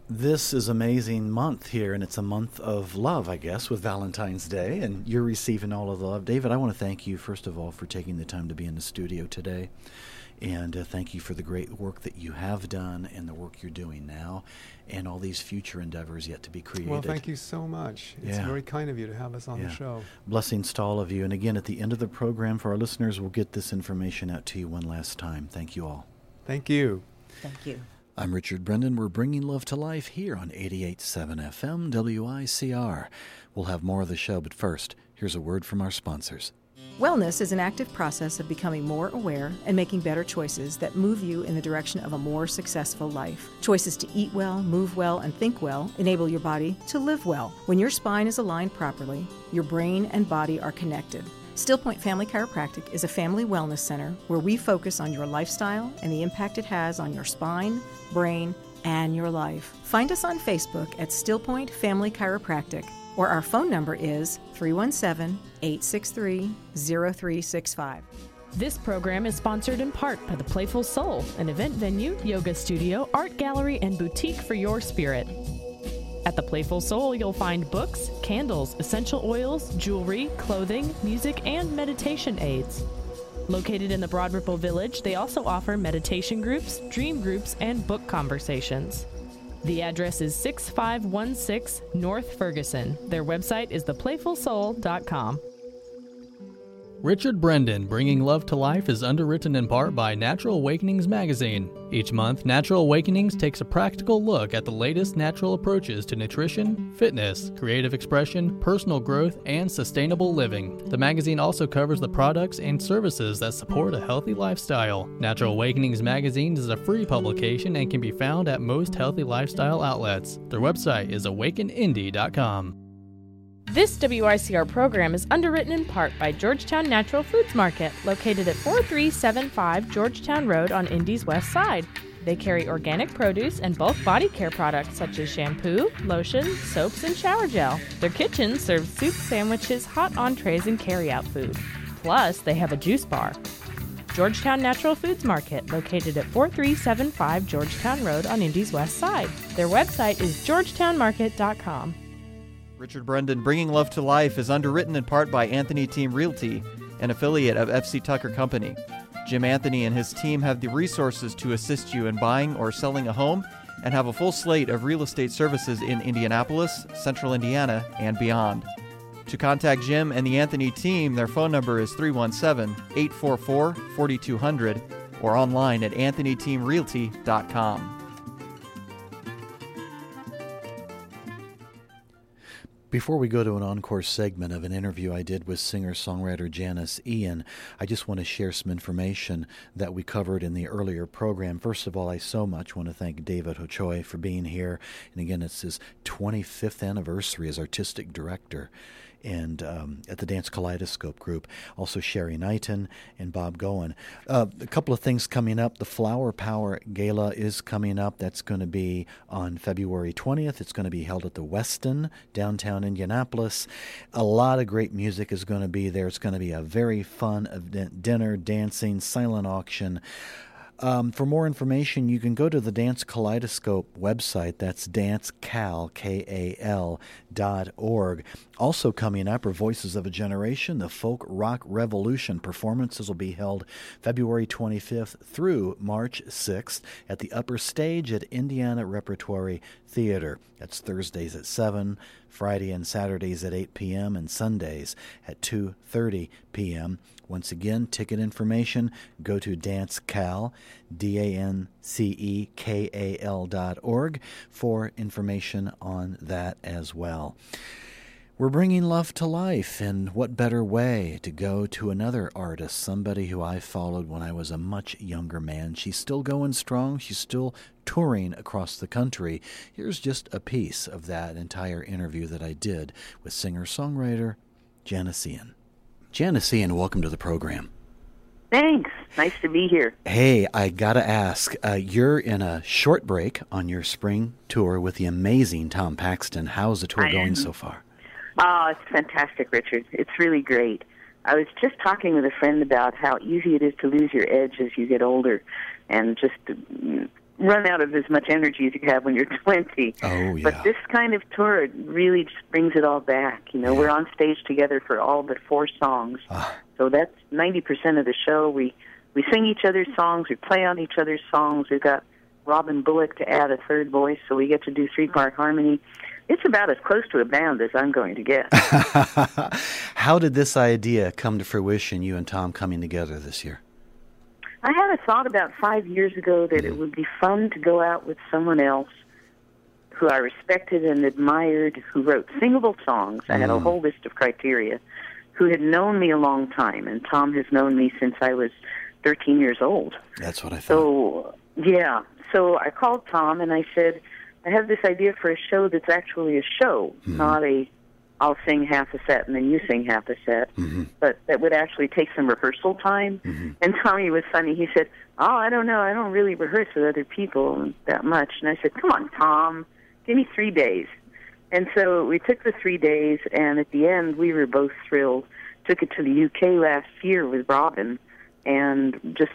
This is amazing month here, and it's a month of love, I guess, with Valentine's Day, and you're receiving all of the love. David, I want to thank you, first of all, for taking the time to be in the studio today, and uh, thank you for the great work that you have done and the work you're doing now, and all these future endeavors yet to be created. Well, thank you so much. It's yeah. very kind of you to have us on yeah. the show. Blessings to all of you. And again, at the end of the program, for our listeners, we'll get this information out to you one last time. Thank you all. Thank you. Thank you. I'm Richard Brendan. We're bringing love to life here on eighty-eight point seven F M W I C R. We'll have more of the show, but first, here's a word from our sponsors. Wellness is an active process of becoming more aware and making better choices that move you in the direction of a more successful life. Choices to eat well, move well, and think well enable your body to live well. When your spine is aligned properly, your brain and body are connected. Still Point Family Chiropractic is a family wellness center where we focus on your lifestyle and the impact it has on your spine, brain, and your life. Find us on Facebook at Still Point Family Chiropractic, or our phone number is three one seven, eight six three, zero three six five. This program is sponsored in part by The Playful Soul, an event venue, yoga studio, art gallery, and boutique for your spirit. At The Playful Soul, you'll find books, candles, essential oils, jewelry, clothing, music, and meditation aids. Located in the Broad Ripple Village, they also offer meditation groups, dream groups, and book conversations. The address is six five one six North Ferguson. Their website is the playful soul dot com. Richard Brendan, Bringing Love to Life, is underwritten in part by Natural Awakenings magazine. Each month, Natural Awakenings takes a practical look at the latest natural approaches to nutrition, fitness, creative expression, personal growth, and sustainable living. The magazine also covers the products and services that support a healthy lifestyle. Natural Awakenings magazine is a free publication and can be found at most healthy lifestyle outlets. Their website is awaken indy dot com. This W I C R program is underwritten in part by Georgetown Natural Foods Market, located at four three seven five Georgetown Road on Indy's west side. They carry organic produce and bulk body care products such as shampoo, lotion, soaps, and shower gel. Their kitchen serves soup, sandwiches, hot entrees, and carry-out food. Plus, they have a juice bar. Georgetown Natural Foods Market, located at four three seven five Georgetown Road on Indy's west side. Their website is georgetown market dot com. Richard Brendan, Bringing Love to Life, is underwritten in part by Anthony Team Realty, an affiliate of F C Tucker Company. Jim Anthony and his team have the resources to assist you in buying or selling a home and have a full slate of real estate services in Indianapolis, Central Indiana, and beyond. To contact Jim and the Anthony team, their phone number is three one seven, eight four four, four two zero zero or online at anthony team realty dot com. Before we go to an encore segment of an interview I did with singer-songwriter Janice Ian, I just want to share some information that we covered in the earlier program. First of all, I so much want to thank David Hochoy for being here. And again, it's his twenty-fifth anniversary as artistic director and um, at the Dance Kaleidoscope Group. Also Sherry Knighton and Bob Goen. Uh, a couple of things coming up. The Flower Power Gala is coming up. That's going to be on February twentieth. It's going to be held at the Westin, downtown Indianapolis. A lot of great music is going to be there. It's going to be a very fun event, dinner, dancing, silent auction. Um, for more information, you can go to the Dance Kaleidoscope website. That's dancecal, K A L, dot org. Also coming up are Voices of a Generation, the Folk Rock Revolution. Performances will be held February twenty-fifth through March sixth at the Upper Stage at Indiana Repertory Theater. That's Thursdays at seven, Friday and Saturdays at eight p.m., and Sundays at two thirty p.m. Once again, ticket information, go to dancecal, D A N C E K A L dot org for information on that as well. We're bringing love to life, and what better way to go to another artist, somebody who I followed when I was a much younger man. She's still going strong. She's still touring across the country. Here's just a piece of that entire interview that I did with singer-songwriter Janice Ian. Janice Ian, welcome to the program. Thanks. Nice to be here. Hey, I gotta ask, uh, you're in a short break on your spring tour with the amazing Tom Paxton. How's the tour I going am. so far? Oh, it's fantastic, Richard. It's really great. I was just talking with a friend about how easy it is to lose your edge as you get older and just run out of as much energy as you have when you're twenty. Oh, yeah. But this kind of tour, it really just brings it all back. You know, Yeah. we're on stage together for all but four songs. Ah. So that's ninety percent of the show. We we sing each other's songs. We play on each other's songs. We've got Robin Bullock to add a third voice, so we get to do three-part harmony. It's about as close to a band as I'm going to get. How did this idea come to fruition, you and Tom coming together this year? I had a thought about five years ago that it would be fun to go out with someone else who I respected and admired, who wrote singable songs. I had a whole list of criteria, who had known me a long time, and Tom has known me since I was thirteen years old. That's what I thought. So, yeah. So I called Tom and I said, I have this idea for a show that's actually a show, Mm-hmm. not a I'll sing half a set and then you sing half a set, Mm-hmm. but that would actually take some rehearsal time. Mm-hmm. And Tommy was funny. He said, oh, I don't know. I don't really rehearse with other people that much. And I said, come on, Tom, give me three days. And so we took the three days, and at the end, we were both thrilled. Took it to the U K last year with Robin and just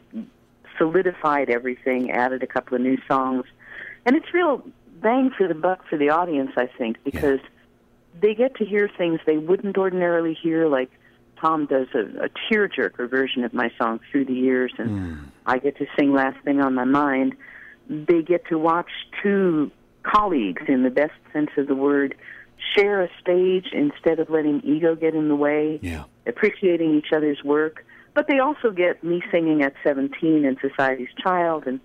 solidified everything, added a couple of new songs. And it's real bang for the buck for the audience, I think, because they get to hear things they wouldn't ordinarily hear, like Tom does a, a tearjerker version of my song Through the Years, and Mm. I get to sing Last Thing on My Mind. They get to watch two colleagues, in the best sense of the word, share a stage instead of letting ego get in the way, Yeah. appreciating each other's work. But they also get me singing at seventeen and Society's Child and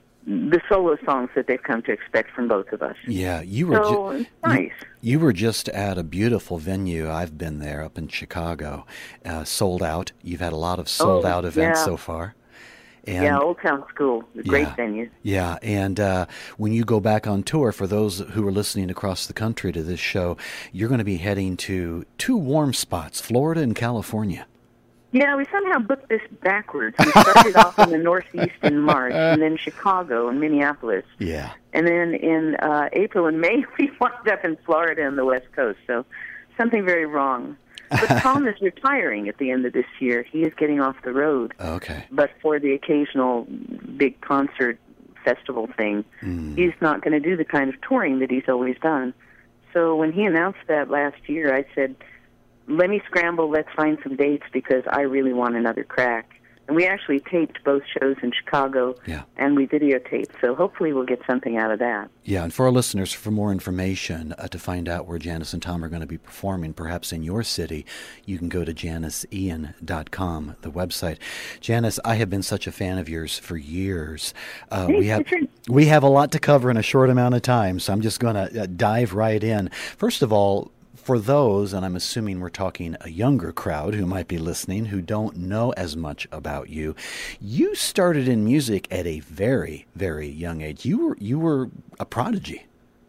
the solo songs that they've come to expect from both of us. Yeah, you were So ju- it's nice. You, you were just at a beautiful venue. I've been there up in Chicago, uh, sold out. You've had a lot of sold Oh, out events yeah. so far. And, Yeah, Old Town School, a great Yeah. venue. Yeah, and uh, when you go back on tour, for those who are listening across the country to this show, you're going to be heading to two warm spots, Florida and California. Yeah, we somehow booked this backwards. We started off in the Northeast in March, and then Chicago and Minneapolis. Yeah. And then in uh, April and May, we wound up in Florida and the West Coast. So something very wrong. But Tom is retiring at the end of this year. He is getting off the road. Okay. But for the occasional big concert festival thing, Mm. he's not going to do the kind of touring that he's always done. So when he announced that last year, I said, let me scramble, let's find some dates because I really want another crack. And we actually taped both shows in Chicago, Yeah. and we videotaped, so hopefully we'll get something out of that. Yeah, and for our listeners, for more information, uh, to find out where Janice and Tom are going to be performing, perhaps in your city, you can go to janice ian dot com, the website. Janice, I have been such a fan of yours for years. Uh, we have we have a lot to cover in a short amount of time, so I'm just going to uh, dive right in. First of all, for those, and I'm assuming we're talking a younger crowd who might be listening, who don't know as much about you, you started in music at a very, very young age. You were you were a prodigy.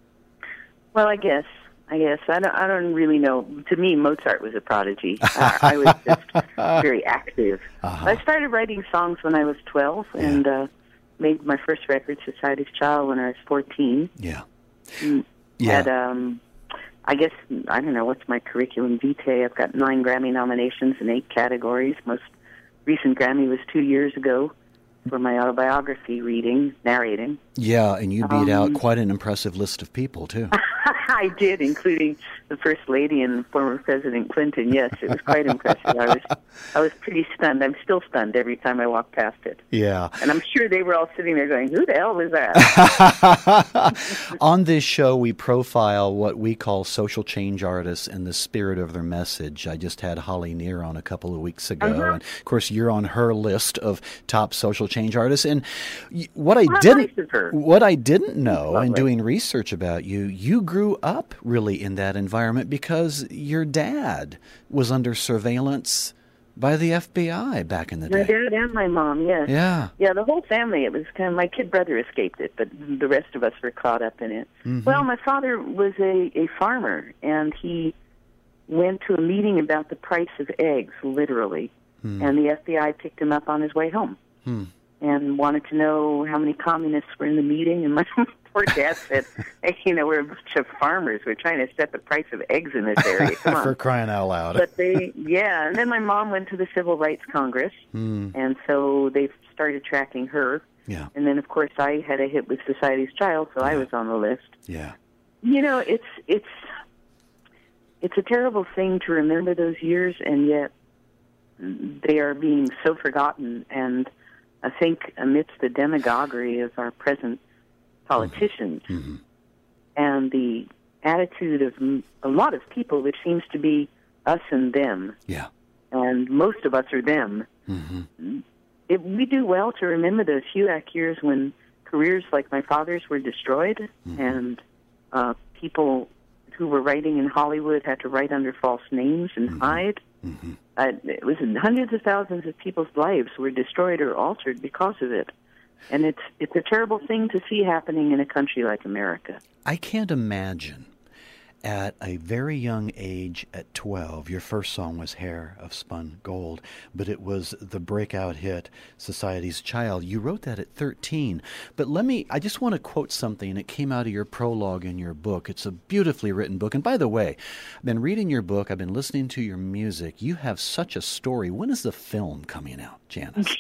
Well, I guess. I guess. I don't, I don't really know. To me, Mozart was a prodigy. I, I was just very active. Uh-huh. I started writing songs when I was twelve and uh, made my first record, Society's Child, when I was fourteen. Yeah. Mm, Yeah. Had, um, I guess, I don't know, what's my curriculum vitae? I've got nine Grammy nominations in eight categories. Most recent Grammy was two years ago for my autobiography reading, narrating. Yeah, and you beat out Um, quite an impressive list of people, too. I did, including the First Lady and former President Clinton. Yes, it was quite impressive. I was, I was pretty stunned. I'm still stunned every time I walk past it. Yeah. And I'm sure they were all sitting there going, who the hell is that? On this show, we profile what we call social change artists and the spirit of their message. I just had Holly Near on a couple of weeks ago, Uh-huh. and of course, you're on her list of top social change artists. And y- what I How didn't, nice of her. what I didn't know, in Lovely. doing research about you, you grew up really in that environment because your dad was under surveillance by the F B I back in the My day. dad and my mom, yes. Yeah. Yeah, the whole family. It was kind of, my kid brother escaped it, but the rest of us were caught up in it. Mhm. Well, my father was a, a farmer, and he went to a meeting about the price of eggs, literally, Hmm. and the F B I picked him up on his way home Hmm. and wanted to know how many communists were in the meeting. And my poor dad said, hey, you know, we're a bunch of farmers. We're trying to set the price of eggs in this area. Come on. For crying out loud. But they, yeah. And then my mom went to the Civil Rights Congress, Hmm. and so they started tracking her. Yeah. And then, of course, I had a hit with Society's Child, so Yeah. I was on the list. Yeah. You know, it's it's it's a terrible thing to remember those years, and yet they are being so forgotten. And I think amidst the demagoguery of our present politicians Mm-hmm. and the attitude of m- a lot of people, which seems to be us and them, Yeah. and most of us are them, Mm-hmm. it, we do well to remember those H U A C years when careers like my father's were destroyed, Mm-hmm. and uh, people who were writing in Hollywood had to write under false names and Mm-hmm. hide. Mm-hmm. Uh, it was hundreds of thousands of people's lives were destroyed or altered because of it. And it's it's a terrible thing to see happening in a country like America. I can't imagine at a very young age, at twelve, your first song was Hair of Spun Gold, but it was the breakout hit, Society's Child. You wrote that at thirteen. But let me, I just want to quote something. It came out of your prologue in your book. It's a beautifully written book. And by the way, I've been reading your book. I've been listening to your music. You have such a story. When is the film coming out, Janice?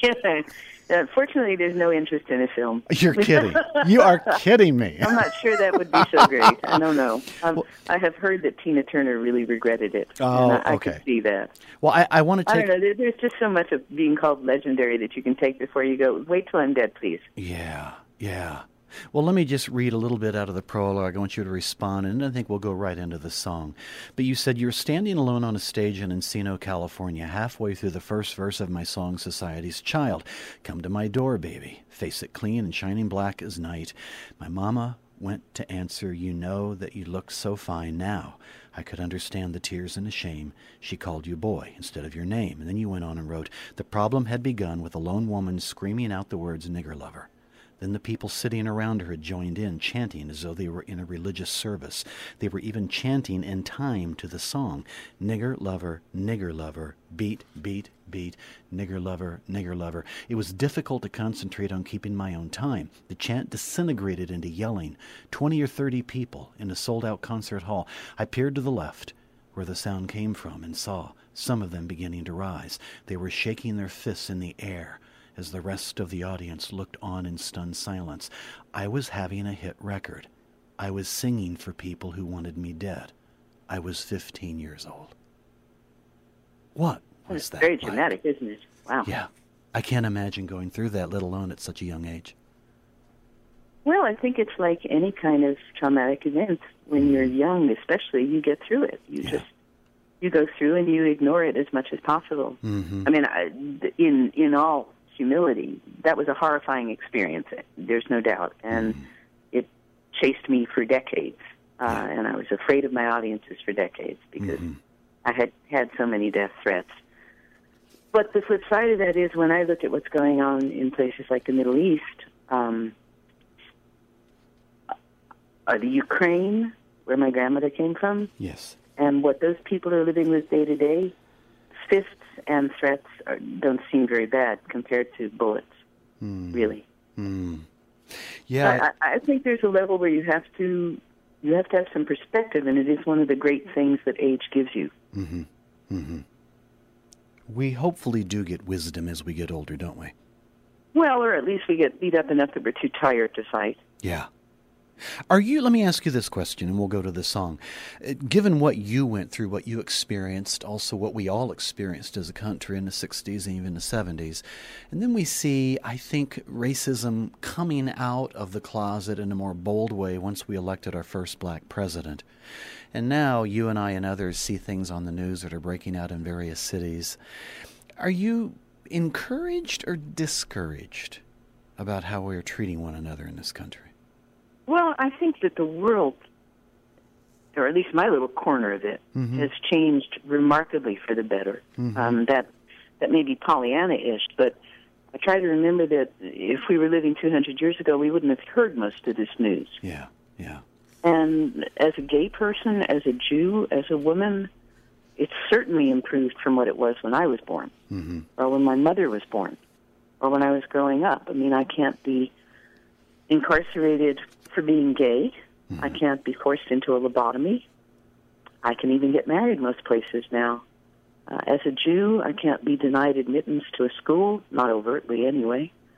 Uh, fortunately, there's no interest in a film. You're kidding. You are kidding me. I'm not sure that would be so great. I don't know. Um, well, I have heard that Tina Turner really regretted it. Oh, and I, I okay. could see that. Well, I, I want to take... I don't know. There, there's just so much of being called legendary that you can take before you go, wait till I'm dead, please. Yeah, yeah. Well, let me just read a little bit out of the prologue. I want you to respond, and I think we'll go right into the song. But you said, you're standing alone on a stage in Encino, California, halfway through the first verse of my song, Society's Child. Come to my door, baby. Face it clean and shining black as night. My mama went to answer, you know that you look so fine now. I could understand the tears and the shame. She called you boy instead of your name. And then you went on and wrote, the problem had begun with a lone woman screaming out the words nigger lover. Then the people sitting around her had joined in, chanting as though they were in a religious service. They were even chanting in time to the song, nigger lover, nigger lover, beat, beat, beat, nigger lover, nigger lover. It was difficult to concentrate on keeping my own time. The chant disintegrated into yelling. Twenty or thirty people in a sold-out concert hall. I peered to the left, where the sound came from, and saw some of them beginning to rise. They were shaking their fists in the air as the rest of the audience looked on in stunned silence. I was having a hit record. I was singing for people who wanted me dead. I was fifteen years old. What was It's that very like? dramatic, isn't it? Wow. Yeah. I can't imagine going through that, let alone at such a young age. Well, I think it's like any kind of traumatic event. When you're young, especially, you get through it. You Yeah. just you go through and you ignore it as much as possible. Mm-hmm. I mean, I, in in all humility, that was a horrifying experience. There's no doubt, and Mm-hmm. it chased me for decades. Uh, and I was afraid of my audiences for decades because Mhm. I had had so many death threats. But the flip side of that is when I look at what's going on in places like the Middle East, um, uh, the Ukraine, where my grandmother came from, Yes. and what those people are living with day to day, fists and threats are, don't seem very bad compared to bullets, Mm. really. Mm. Yeah. I, I think there's a level where you have to you have to have some perspective, and it is one of the great things that age gives you. Mm-hmm. Mm-hmm. We hopefully do get wisdom as we get older, don't we? Well, or at least we get beat up enough that we're too tired to fight. Yeah. Are you, let me ask you this question, and we'll go to the song. Uh, Given what you went through, what you experienced, also what we all experienced as a country in the sixties and even the seventies, and then we see, I think, racism coming out of the closet in a more bold way once we elected our first black president. And now you and I and others see things on the news that are breaking out in various cities. Are you encouraged or discouraged about how we are treating one another in this country? Well, I think that the world, or at least my little corner of it, Mm-hmm. has changed remarkably for the better. Mhm. Um, that that may be Pollyanna-ish, but I try to remember that if we were living two hundred years ago, we wouldn't have heard most of this news. Yeah, yeah. And as a gay person, as a Jew, as a woman, it's certainly improved from what it was when I was born, Mm-hmm. or when my mother was born, or when I was growing up. I mean, I can't be incarcerated for being gay. Mm-hmm. I can't be forced into a lobotomy. I can even get married most places now. Uh, as a Jew, I can't be denied admittance to a school, not overtly anyway.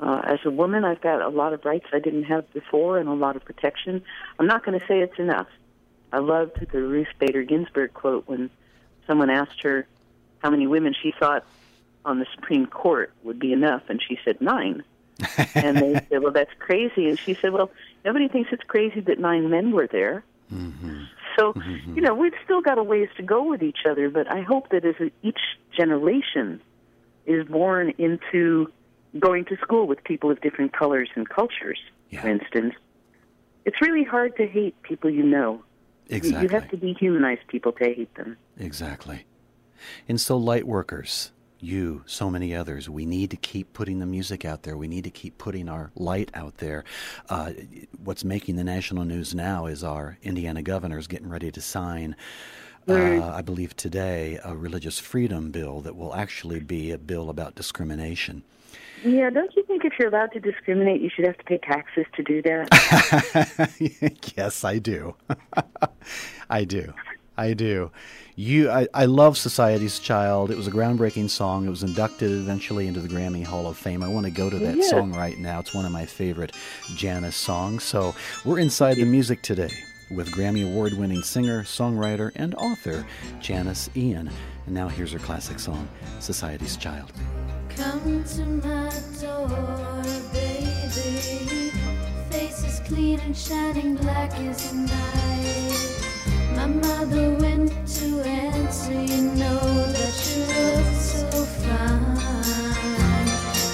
Uh, as a woman, I've got a lot of rights I didn't have before and a lot of protection. I'm not going to say it's enough. I loved the Ruth Bader Ginsburg quote when someone asked her how many women she thought on the Supreme Court would be enough, and she said nine. And they said, well, that's crazy. And she said, well, nobody thinks it's crazy that nine men were there. Mm-hmm. So, mm-hmm. you know, we've still got a ways to go with each other, but I hope that as each generation is born into going to school with people of different colors and cultures, yeah. for instance, it's really hard to hate people you know. Exactly. You have to dehumanize people to hate them. Exactly. And so, light workers, you, so many others, we need to keep putting the music out there. We need to keep putting our light out there. Uh, what's making the national news now is our Indiana governor is getting ready to sign, uh, I believe today, a religious freedom bill that will actually be a bill about discrimination. Yeah, don't you think if you're allowed to discriminate, you should have to pay taxes to do that? Yes, I do. I do. I do. You, I, I love Society's Child. It was a groundbreaking song. It was inducted eventually into the Grammy Hall of Fame. I want to go to that yeah. song right now. It's one of my favorite Janis songs. So we're inside the music today with Grammy Award-winning singer, songwriter, and author Janis Ian. And now here's her classic song, Society's Child. Come to my door, baby. Face is clean and shining black as night. My mother went to answer, you know that you look so fine.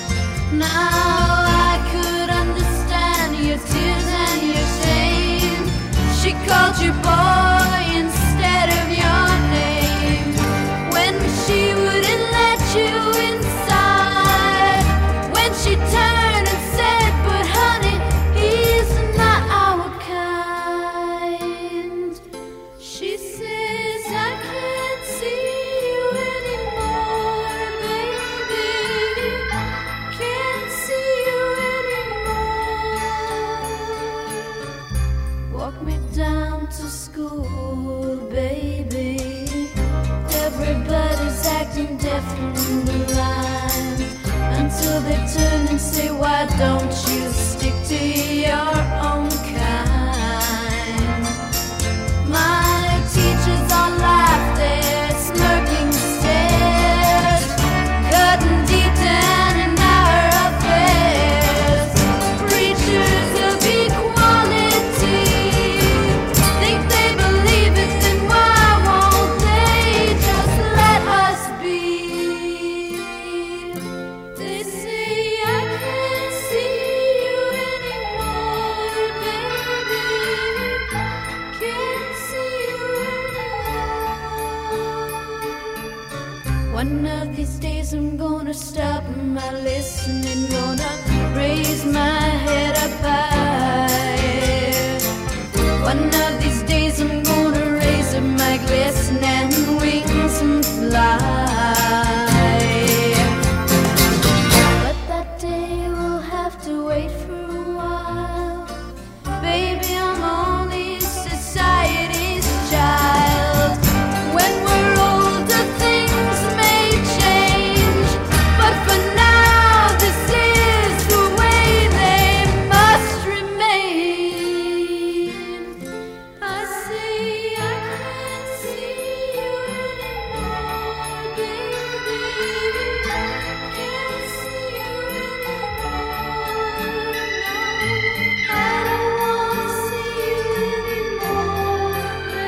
Now I could understand your tears and your shame. She called you boy instead of your name. When she wouldn't let you inside, when she turned and said, but honey, he's not our kind. She says, I can't see you anymore, baby. Can't see you anymore. Walk me down to school, baby. Everybody's acting deaf and blind, until they turn and say, why don't you stick to your own kind? My teachers all laugh, they're smirking stares, cutting deep down in our affairs. Preachers of equality think they believe it, then why won't they just let us be? They say I can't see you anymore, baby. Can't see you anymore. One of these days I'm gonna stop my listening, gonna raise my head up high. One of these days I'm gonna raise up my glistening wings and fly. But that day will have to wait for a while. Baby, I'm only society's child. When we're older, things may change, but for now, this is the way they must remain. I say I can't see you anymore, baby. Can't see you anymore. No, I don't want to see you anymore,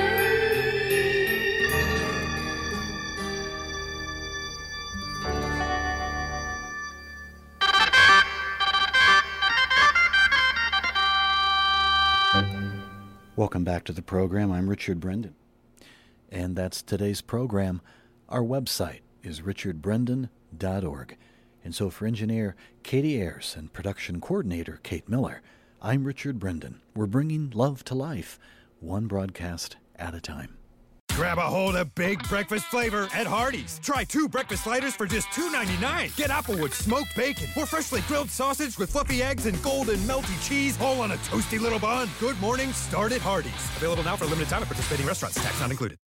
Welcome back to the program. I'm Richard Brendan. And that's today's program. Our website is richard brendan dot org. And so for engineer Katie Ayers and production coordinator Kate Miller, I'm Richard Brendan. We're bringing love to life, one broadcast at a time. Grab a hold of big breakfast flavor at Hardee's. Try two breakfast sliders for just two ninety-nine. Get Applewood smoked bacon or freshly grilled sausage with fluffy eggs and golden melty cheese, all on a toasty little bun. Good morning, start at Hardee's. Available now for a limited time at participating restaurants. Tax not included.